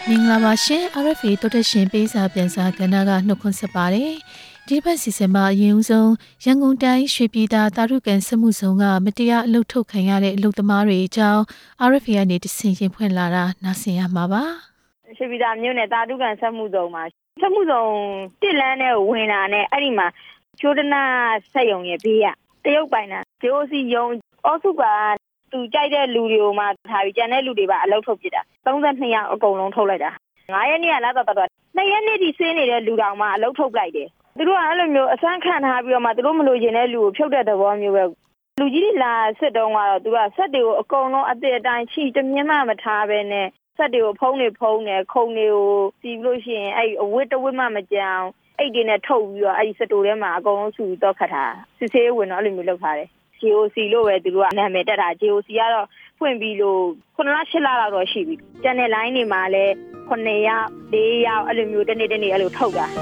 မင်္ဂလာပါရှင် RFA တိုတက်ရှင်ပေးစာပြန်စာကဏ္ဍကနှုတ်ခွန်းဆက်ပါတယ်ဒီဘက်စီစဉ်မှာအရင်ဆုံးရန်ကုန်တိုင်းရွှေပြည်သာတာရုကန်စမှုဆောင်ကမတရားအလုပ်ထုတ်ခံရတဲ့အလုပ်သမားတွေအကြောင်း RFA ကနေတဆင့်ရင်ဖွင့်လာတာနားဆင်ရမှာပါရွှေပြည်သာမြို့နယ်တာရုကန်စမှုဆောင်မှာစမှုဆောင်တစ်လန်းနဲ့ဝင်လာနဲ့အဲ့ဒီမှာချိုးဒနာဆက်ယုံရဲ့ဘေးကတရုတ်ပိုင်တာ JOC ယုံအောစုကသူကြိုက်တဲ့လူတွေကိုမှထားပြီးကျန်တဲ့လူတွေပါအလုပ်ထုတ်ပြတာ32ယောက်အကုန်လုံးထုတ်လိုက်တာ9ရက်နေ့ကလာတော့2ရက်နေ့ဒီဆင်းနေတဲ့လူတောင်မှအလုပ်ထုတ်လိုက်တယ်သူတို့ကအဲ့လိုမျိုးအစမ်းခံထားပြီးတော့မှသူတို့မလို့ရင်တဲ့လူကိုဖြုတ်တဲ့သဘောမျိုးပဲလူကြီးတွေလာစစ်တုံးကတော့သူကဆက်တွေကိုအကုန်လုံးအစ်အတိုင်းချီတမြင်မှမထားပဲနဲ့ဆက်တွေကိုဖုံးနေခုံတွေကိုစီးလို့ရှိရင်အဲ့အဝတ်တဝတ်မှမကြအောင်အဲ့ဒီနဲ့ထုတ်ပြီးတော့အဲ့ဒီစတိုထဲမှာအကုန်လုံးဆူပြီးတော့ခတ်ထားစစ်ဆေးဝင်တော့အဲ့လိုမျိုးလုပ်ထားတယ်JOC လို့ပဲသူတို့ကနာမည်တက်တာ JOC ကတော့ဖွင့်ပြီးလို့9လ10လလောက်တော့ရှိပြီကျန်တဲ့ line တွေမှာလည်း9ယောက်4ယောက်အဲ့လိုမျိုးတနေ့အဲ့လိုထုတ်တာ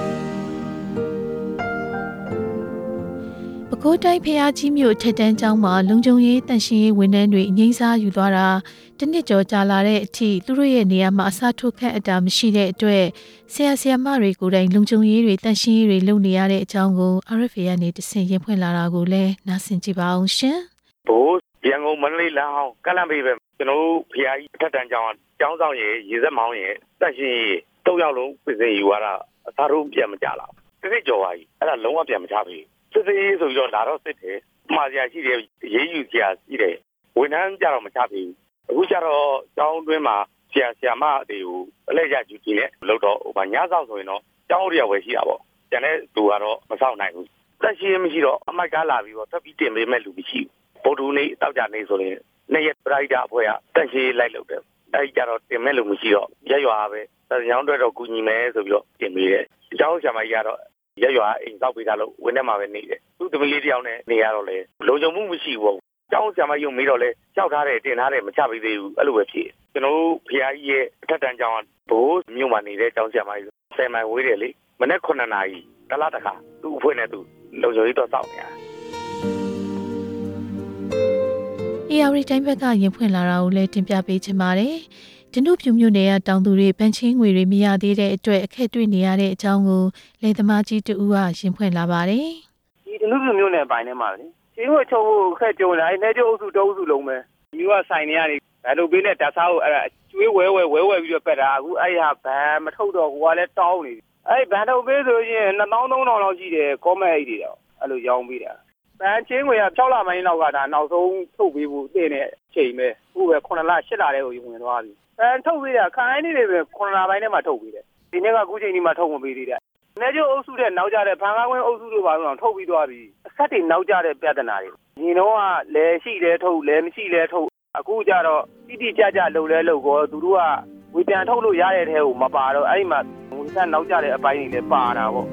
ပဲခူးတိုင်းဖျားကြီးမြို့ထက်တန်းကျောင်းမှာလုံခြုံရေးတန်ရှင်းရေးဝန်ထမ်းတွေအငိမ့်စားယူသွားတာတနစ်ကျော်ကြာလာတဲ့အထိသူတို့ရဲ့နေရာမှာအစားထိုးခန့်အတာမရှိတဲ့အတွက်ဆရာမတွေကိုယ်တိုင်လုံခြုံရေးတွေတန်ရှင်းရေးတွေလုပ်နေရတဲ့အကြောင်းကို RFA ကနေတဆင့်ရင်ဖွင့်လာတာကိုလည်းနားဆင်ကြည့်ပါအောင်ရှင်ဘိုးရန်ကုန်မန္တလေးလမ်းဟောင်းကလန်ဘေးပဲကျွန်တော်တို့ဖျားကြီးထက်တန်းကျောင်းကျောင်းဆောင်ရေစက်မောင်းရေတန်ရှင်းရေး3ယောက်လုံးပြင်ဆင်ယူရတာအစားထိုးပြန်မကြလာဘူးတစ်ကြော်ပါကြီးအဲ့ဒါလုံးဝပြန်မချပြီစစ်သေးဆိုပြီးတော့လာတော့စစ်တယ်မှားစရာရှိတယ်ရေးယူစရာရှိတယ်ဝန်ထမ်းကြတော့မချပြီအခုကျတော့ကျောင်းတွင်းမှာဆရာမတွေကိုအလဲကျယူကြည့်နေလို့တော့ဟိုညစောက်ဆိုရင်တော့ကျောင်းတွေကဝယ်ရှိတာပေါ့ကျန်တဲ့သူကတော့မစောင့်နိုင်ဘူးတက်ရှိမရှိတော့အမိုက်ကားလာပြီးတော့ထပ်ပြီးတင်ပေးမဲ့လူမရှိဘူးဗုဒ္ဓနေ့တောက်ကြနေဆိုရင်နေ့ရက်ပရိုက်တာအဖွဲ့ကတက်ရှိလိုက်လို့တယ်အဲ့ကြတော့တင်မဲ့လူမရှိတော့ရက်ရွာပဲညောင်းတွေတော့ကူညီမယ်ဆိုပြီးတော့တင်ပေးတယ်ကျောင်းဆရာမကြီးကတော့ရက်ရွာအိမ်တောက်ပေးတာလို့ဝင်းထဲမှာပဲနေတယ်သူ့သမီးလေးတယောက်နဲ့နေရတော့လေလုံခြုံမှုမရှိဘူးကျောင်းဆရာမကြီးမေးတော့လေကြောက်ထားတယ်တင်ထားတယ်မချပေးသေးဘူးအဲ့လိုပဲဖြစ်ကျွန်တော်တို့ဖျားကြီးရဲ့အထက်တန်းကျောင်းကဘိုးမြို့မှာနေတဲ့ကျောင်းဆရာမကြီး10မိုင်ဝေးတယ်လေမနေ့9နာရီတလားတခါသူ့အဖွဲ့နဲ့သူလုံခြုံရေးတော့စောင့်နေတာ AR တိုင်းဘက်ကရင်ဖွင့်လာတာကိုလည်းတင်ပြပေးချင်ပါတယ်ဒနုပြူမြို့နယ်ကတောင်သူတွေပန်းချင်းငွေတွေမရသေးတဲ့အတွက်အခက်တွေ့နေရတဲ့အကြောင်းကိုလေသမားကြီးတူကရင်ဖွင့်လာပါတယ်ဒီဒနုပြူမြို့နယ်ပိုင်းထဲမှာလေချင်းဝချုံဖို့အခက်ကြုံလာနေကျုပ်အုပ်စုတုံးစုလုံးပဲမြို့ကဆိုင်နေရတယ်ဘယ်လိုပေးလဲဓာတ်စားကိုအဲ့ဒါကျွေးဝဲပြီးတော့ပက်တာအခုအဲ့ဟာဘန်မထုတ်တော့ကိုကလည်းတောင်းနေအဲ့ဘန်ထုတ်ပေးဆိုရင်2300လောက်ရှိတယ်ကောမဲအိတ်တွေတော့အဲ့လိုရောင်းပေးတာဘန်ချင်းငွေက6လပိုင်းလောက်ကဒါနောက်ဆုံးထုတ်ပေးဖို့တင့်တဲ့အချိန်ပဲအခုပဲ9လ10လတဲ့ကိုဝင်သွားပြီထုတ်ပေးတာခိုင်းနေတယ်ပဲ9လပိုင်းထဲမှာထုတ်ပေးတယ်ဒီနေ့ကအခုချိန်ဒီမှာထုတ်မပေးသေးတယ်နေကျုပ်အုပ်စုတဲ့နောက်ကြတဲ့ဖန်ကားကွင်းအုပ်စုတို့ပါတော့ထုတ်ပြီးသွားပြီအဆက်တွေနောက်ကြတဲ့ပြဿနာတွေညီတော့ကလဲရှိလဲထုတ်လဲမရှိလဲထုတ်အခုကြတော့တိကြလှုပ်လဲလှုပ်ကောသူတို့ကဝေပြန်ထုတ်လို့ရတဲ့ထဲကိုမပါတော့အဲ့ဒီမှာငွေဆက်နောက်ကြတဲ့အပိုင်းတွေလည်းပါတာပေါ့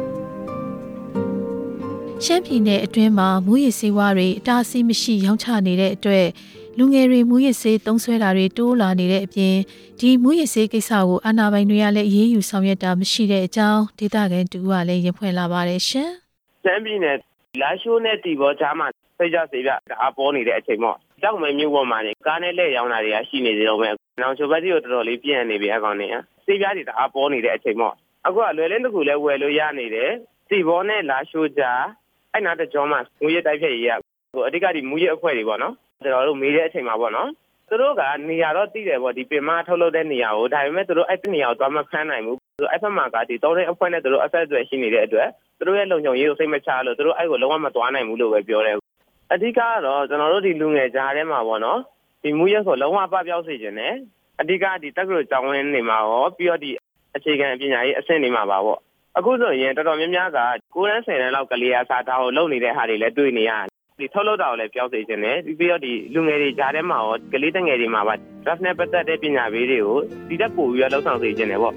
ရှမ်းပြည်နယ်အတွင်းမှာမူရစ်စေဝါတွေအတားအဆီးမရှိရောင်းချနေတဲ့အတွက်လူငယ်တွေမူရစ်စေးသုံးစွဲတာတွေတိုးလာနေတဲ့အပြင်ဒီမူရစ်စေးကိစ္စကိုအာဏာပိုင်တွေကလည်းအရေးယူဆောင်ရွက်တာမရှိတဲ့အကြောင်းဒေသခံတူကလည်းရင်ဖွင့်လာပါတယ်ရှင်။ရှမ်းပြည်နယ်လာရှိုးနဲ့တီဘောချားမှာစိတ်ကြစေပြအားပေါ်နေတဲ့အချိန်ပေါ့။ကြောက်မယ်မျိုးပေါ်မှာနေကားနဲ့လက်ရောင်းတာတွေကရှိနေသေးတော့မယ်။နောက်ချိုဘက်ကြီးကိုတော်တော်လေးပြန့်နေပြီအကောင်နဲ့စေပြတွေအားပေါ်နေတဲ့အချိန်ပေါ့။အခုကလွယ်လင်းတစ်ခုလဲဝယ်လို့ရနေတယ်။တီဘောနဲ့လာရှိုးကြားအဲ့နာတကြောမှာငွေရတိုက်ဖြတ်ရေးရအဓိကဒီမူရအဖွဲ့တွေပေါ့နော်ကျွန်တော်တို့မေးတဲ့အချိန်မှာပေါ့နော်သူတို့ကနေရာတော့သိတယ်ပေါ့ဒီပင်မထုတ်လုပ်တဲ့နေရာကိုဒါပေမဲ့သူတို့အဲ့ဒီနေရာကိုသွားမဖမ်းနိုင်ဘူးသူအဲ့ဖက်မှာကဒီတောတဲ့အဖွဲ့နဲ့သူတို့အဆက်အသွယ်ရှိနေတဲ့အတွက်သူတို့ရဲ့လုံခြုံရေးကိုစိတ်မချလို့သူတို့အဲ့ကိုလုံးဝမသွားနိုင်ဘူးလို့ပဲပြောတယ်အဓိကတော့ကျွန်တော်တို့ဒီလူငယ်ကြားထဲမှာပေါ့နော်ဒီမူရကိုလုံးဝပပျောက်စေခြင်းနဲ့အဓိကဒီတက္ကသိုလ်ကျောင်းဝင်းနေမှာရောပြီးတော့ဒီအခြေခံပညာရေးအဆင့်နေမှာပါပေါ့အခုဆိုရင်တော်တော်များများက9တန်း10တန်းလောက်ကလေးအားစားတာကိုလုပ်နေတဲ့ဟာတွေလည်းတွေ့နေရတယ်ဒီထုတ်လုပ်တာကိုလည်းပြောင်းစေခြင်းနဲ့ပြီးတော့ဒီလူငယ်တွေကြားထဲမှာရောကလေးတငယ်တွေမှာပါ draft နဲ့ပတ်သက်တဲ့ပညာပေးတွေကိုဒီတက်ပို့ပြီးတော့လှုပ်ဆောင်စေခြင်းနဲ့ပေါ့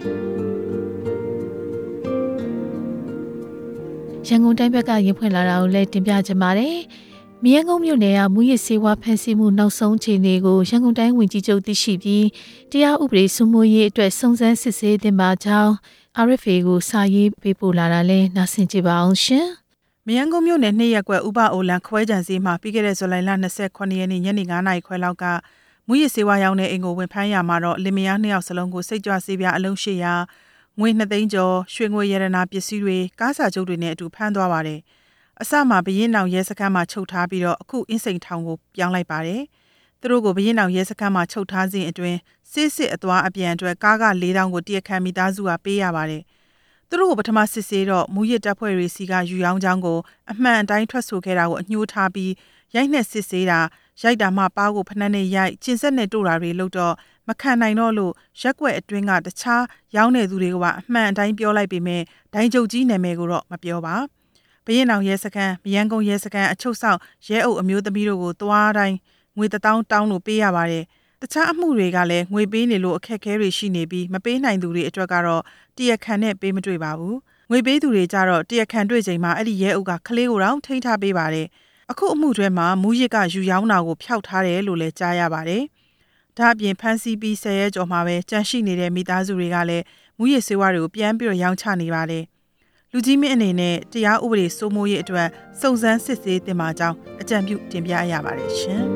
ရန်ကုန်တိုင်းဘက်ကရင်ဖွင့်လာတာကိုလည်းတင်ပြချင်ပါတယ်မြရန်ကုန်မြို့နယ်ကမူရစ်စေဝါဖန်ဆီးမှုနောက်ဆုံးအခြေအနေကိုရန်ကုန်တိုင်းဝန်ကြီးချုပ်သိရှိပြီးတရားဥပဒေစိုးမိုးရေးအတွက်စုံစမ်းစစ်ဆေးတင်ပါကြောင်း RFA ကိုစာရေးပေးပို့လာတာလဲနားဆင်ကြပါအောင်ရှင်မရန်ကုန်မြို့နယ်2ရပ်ကွက်ဥပအိုလန်ခွဲကြံစီမှာပြီးခဲ့တဲ့ဇူလိုင်လ29ရက်နေ့ညနေ9:00နာရီခွဲလောက်ကမူရစ်ဆေးဝါးရောင်းတဲ့အိမ်ကိုဝင်ဖမ်းရမှာတော့လင်မယား2ယောက်စလုံးကိုစိတ်ကြွဆေးပြားအလုံး800ငွေ2သိန်းကျော်ရွှေငွေရတနာပစ္စည်းတွေကားစာချုပ်တွေနဲ့အတူဖမ်းသွားပါတယ်အစမှာဘရင်နောင်ရဲစခန်းမှာချုပ်ထားပြီးတော့အခုအင်းစိန်ထောင်ကိုပြောင်းလိုက်ပါတယ်သူတို့ကိုဘရင်နောင်ရဲစခန်းမှာချုပ်ထားစဉ်အတွင်းစစ်အသွားအပြန်အတွက်ကားက4000ကိုတရက်ခံမိသားစုကပေးရပါတယ်သူတို့ကိုပထမစစ်ဆေးတော့မူရစ်တပ်ဖွဲ့တွေစီကယူရောင်းချောင်းကိုအမှန်အတိုင်းထွက်ဆိုခဲ့တာကိုအညှိုးထားပြီးရိုက်နှက်စစ်ဆေးတာရိုက်တာမှပါးကိုဖနှက်နဲ့ရိုက်ကျင်ဆက်နဲ့တို့တာတွေလုပ်တော့မခံနိုင်တော့လို့ရက်ွက်အတွင်းကတခြားရောင်းနေသူတွေကပါအမှန်အတိုင်းပြောလိုက်ပေမဲ့ဒိုင်းချုပ်ကြီးနာမည်ကိုတော့မပြောပါဘရင်အောင်ရဲစခန်းမရန်ကုန်ရဲစခန်းအချုပ်ဆောင်ရဲအုပ်အမျိုးသမီးတို့ကိုသွားတိုင်းငွေ1000တောင်းလို့ပေးရပါတယ်တခြားအမှုတွေကလည်းငွေပေးနေလို့အခက်အခဲတွေရှိနေပြီးမပေးနိုင်သူတွေအတွက်ကတော့တရက်ခံနဲ့ပေးမတွေ့ပါဘူးငွေပေးသူတွေကြတော့တရက်ခံတွေ့ချိန်မှာအဲ့ဒီရဲအုပ်ကကလေးကိုတော့ထိန်းထားပေးပါတယ်အခုအမှုတွေမှာမူရစ်ကယူရောင်းတာကိုဖျောက်ထားတယ်လို့လည်းကြားရပါတယ်ဒါအပြင်ဖမ်းဆီးပြီး10ရက်ကျော်မှာပဲကြန့်ရှိနေတဲ့မိသားစုတွေကလည်းမူရစ်ဆေးဝါးတွေကိုပြန်ပြီးတော့ရောင်းချနေပါတယ်လူကြီးမင်းအနေနဲ့တရားဥပဒေစိုးမိုးရေးအတွက်စုံစမ်းစစ်ဆေးတင်ပါကြောင်းအကြံပြုတင်ပြရပါတယ်ရှင်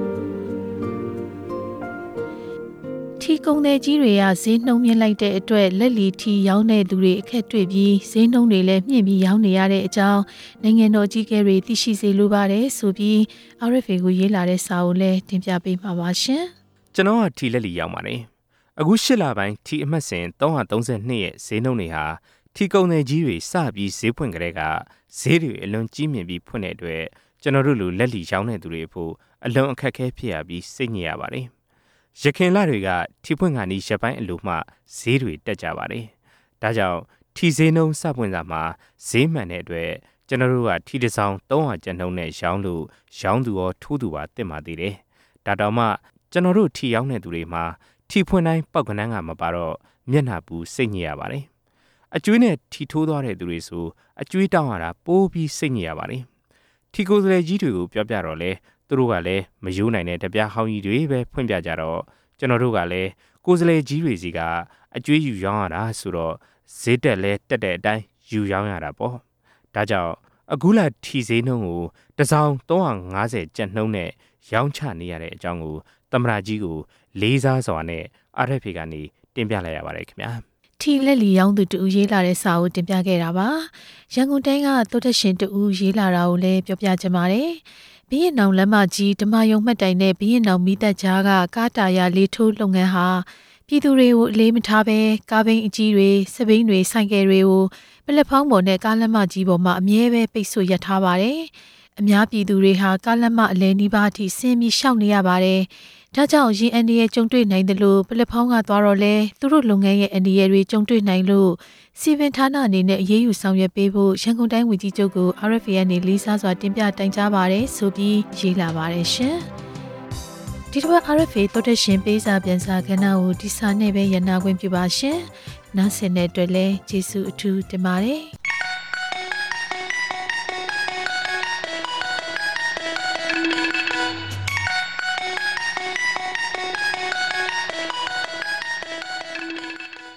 ထီကုန်တဲ့ကြီးတွေကဈေးနှုန်းမြင့်လိုက်တဲ့အတွက်လက်လီထီရောင်းတဲ့သူတွေအခက်တွေ့ပြီးဈေးနှုန်းတွေလည်းမြင့်ပြီးရောင်းနေရတဲ့အကြောင်းနိုင်ငံတော်ကြီးကဲတွေသိရှိစေလိုပါတယ်ဆိုပြီး RFA ကိုရေးလာတဲ့စာအုပ်လည်းတင်ပြပေးမှာပါရှင်ကျွန်တော်ကထီလက်လီရောင်းပါတယ်အခု8လပိုင်းထီအမှတ်စဉ်332ရဲ့ဈေးနှုန်းတွေဟာထီကုန်တဲ့ကြီးတွေစပြီးဈေးဖွင့်ကြတဲ့ကဈေးတွေအလွန်ကြီးမြင့်ပြီးဖွင့်တဲ့အတွက်ကျွန်တော်တို့လိုလက်လီရောင်းတဲ့သူတွေဖို့အလွန်အခက်အခဲဖြစ်ရပြီးစိတ်ညစ်ရပါတယ်ရခင်လတွေကထီဖွင့်ခါနီးရပိုင်းအလိုမှဈေးတွေတက်ကြပါတယ်။ဒါကြောင့်ထီဈေးနှုန်းစပွင့်စာမှာဈေးမှန်တဲ့အတွက်ကျွန်တော်တို့ကထီတစ်ဆောင်300ကျပ်နှုန်းနဲ့ရောင်းလို့ရောင်းသူရောထိုးသူပါတက်มาသေးတယ်။ဒါတောင်မှကျွန်တော်တို့ထီရောင်းတဲ့သူတွေမှာထီဖွင့်တိုင်းပောက်ကနန်းကမပါတော့မျက်နှာပူစိတ်ညစ်ရပါတယ်။အကျွေးနဲ့ထီထိုးသွားတဲ့သူတွေဆိုအကျွေးတောင်းရတာပိုးပြီးစိတ်ညစ်ရပါတယ်။ထီကိုယ်စားလှယ်ကြီးတွေကိုပြောပြတော့လဲသူတို့ကလည်းမယိုးနိုင်တဲ့တပြားဟောင်းကြီးတွေပဲဖွင့်ပြကြတော့ကျွန်တော်တို့ကလည်းကိုယ်စားလှယ်ကြီးတွေစီကအကျွေးယူရောင်းရတာဆိုတော့ဈေးတက်လဲတက်တဲ့အတိုင်းယူရောင်းရတာပေါ့ဒါကြောင့်အခုလာထီဈေးနှုန်းကိုတစ်စောင်350ကျပ်နှုန်းနဲ့ရောင်းချနေရတဲ့အကြောင်းကိုသမ္မတကြီးကိုလေးစားစွာနဲ့ RFA ကနေတင်ပြလိုက်ရပါတယ်ခင်ဗျာထီလက်လီရောင်းသူတူရေးလာတဲ့စာအုပ်တင်ပြခဲ့တာပါရန်ကုန်တိုင်းကသုတရှင်တူရေးလာတာကိုလည်းပြောပြချင်ပါတယ်ဘရင်နောင်လမ်းမကြီးဓမ္မယုံမှတ်တိုင်နဲ့ဘရင်နောင်မိသက်ကြားကကားတာယာလေးထိုးလုပ်ငန်းဟာပြည်သူတွေကိုအလေးမထားဘဲကားဘိန်းအကြီးတွေစပိန်းတွေဆိုင်ကယ်တွေကိုပလက်ဖောင်းပေါ်နဲ့ကားလမ်းမကြီးပေါ်မှာအမြဲပဲပိတ်ဆို့ရပ်ထားပါတယ်။အများပြည်သူတွေဟာကားလမ်းမအလဲနီးပါးအထိဆင်းပြီးရှောက်နေရပါတယ်။ဒါကြောင့်ရင်အန်ဒီရဲ့ကြုံတွေ့နိုင်တယ်လို့ပလက်ဖောင်းကသွားတော့လဲသူတို့လုပ်ငန်းရဲ့အန်ဒီရဲ့တွေကြုံတွေ့နိုင်လို့စီဗင်ဌာနအနေနဲ့အရေးယူဆောင်ရွက်ပေးဖို့ရန်ကုန်တိုင်းဝန်ကြီးချုပ်ကို RFA နဲ့လေးစားစွာတင်ပြတိုင်ကြားပါတယ်ဆိုပြီးရေးလာပါတယ်ရှင်။ဒီတစ်ပတ် RFA သောတရှင်ပေးစာပြန်စာခဏကိုဒီစာနဲ့ပဲရနာခွင့်ပြုပါရှင်။နောက်ဆက်တဲ့အတွက်လည်းကျေးဇူးအထူးတင်ပါတယ်။